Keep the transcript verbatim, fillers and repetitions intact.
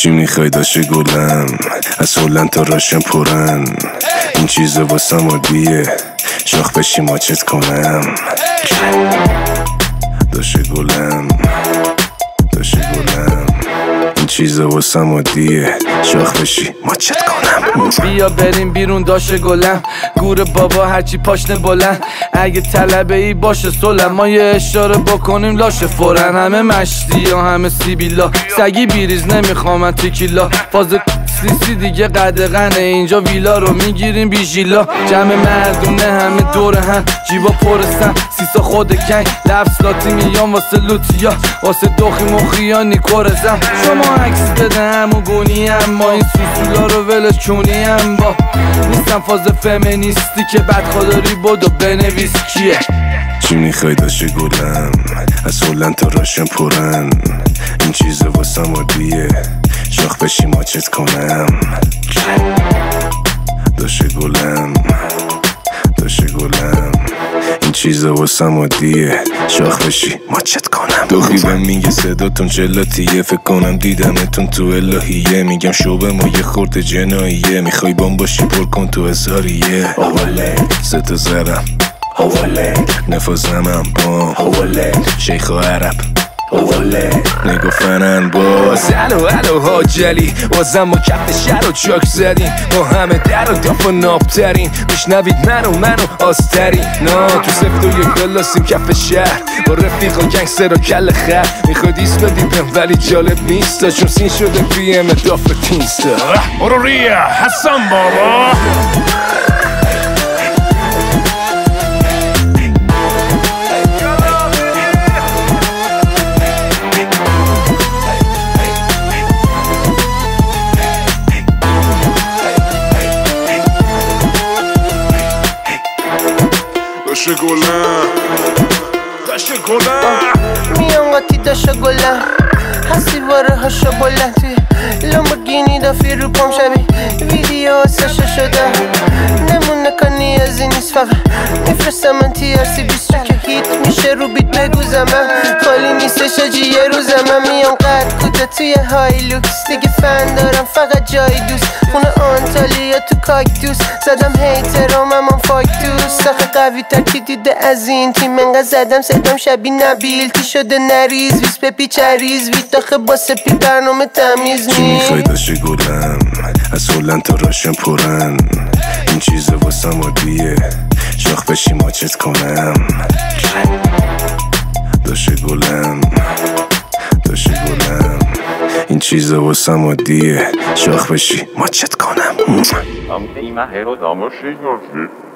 چی میخوای داشته گلم از هلند تا راشن پرن این چیزا واسم عادیه شاخ بشی ماچت کنم داشته گلم داشته گلم این چیزا واسم عادیه شاخ بشی ماچت کنم بیا بریم بیرون داشته گلم گور بابا هرچی پاشنه بلند اگه طلبه ای باشه سلم ما یه اشاره بکنیم لاشه فورن همه مشتی ها همه سیبیلا سگی بیریز نمیخوام من تیکیلا فاز سیسی دیگه قدغنه اینجا ویلا رو میگیریم بیژیلا جمع مردونه همه دور هم جیبا پرسن سیسا خود کنگ لفظ لاتی میان واسه لوتیا واسه دوخی مخیانی کرزم شما عکس بده همو گونی هم ما این سوسولا رو ولش چونی هم با نیستم فاز فمینیستی که بدخواداری بود و بنویس کیه چی میخوای داشته گلم از هلند تا راشن پرن این چیزا واسم عادیه شاخ بشی ماچت کنم داشته گلم داشته گلم این چیزا واسم عادیه شاخ بشی ماچت کنم دوخیبم میگه صداتون جلاتیه فکر کنم دیدمتون تو الهیه میگم شوبه ما یه خورده جناییه میخوای بام باشی پر کن تو ازاریه اوله ستا زرم اوله نفازمم بام اوله شیخ و عرب اوله نگفتنن باز الو الو حاجلی بازم ما کف شهر و چاک زدیم ما همه در و داف و نابترین میشنوید من و من و آسترین نا تو سفت و یک بلاسیم کف شهر با رفیق و گنگستر و کل خر میخواد ایست بدیدم ولی جالب نیستا چون سین شده پی ام داف تینستا برو ریا حسن بابا داشته گلم داشته گلم میان قاطی داشته گلم هستی واره هاشو بلند توی لامبورگینی دافی رو پام شبی ویدیو سشا شده نمونه کنی از این نیست فقط میفرستم من تی ار سی بیست که هیت میشه رو بیت بگوزم من خالی نیستش آجی یه روزم من میان قد کوتا توی های لوکس دیگه فن دارم فقط جای دوست خونه آنتالیا تو کاکتوس زدم هیترام هم فاکتوس آخه قوی تر کی دیده از این تیم انقدر زدم صدام شبی نبیل تی شده نریز ویس پپی چریز ویت آخه با سپی برنامه تمیز چی میخوای داشته گلم از هلند تا راشن پرن این چیزا واسم عادیه شاخ بشی ماچت کنم داشته گلم داشته گلم این چیزا واسم عادیه شاخ بشی ماچت کنم Am prima hero domo scegliere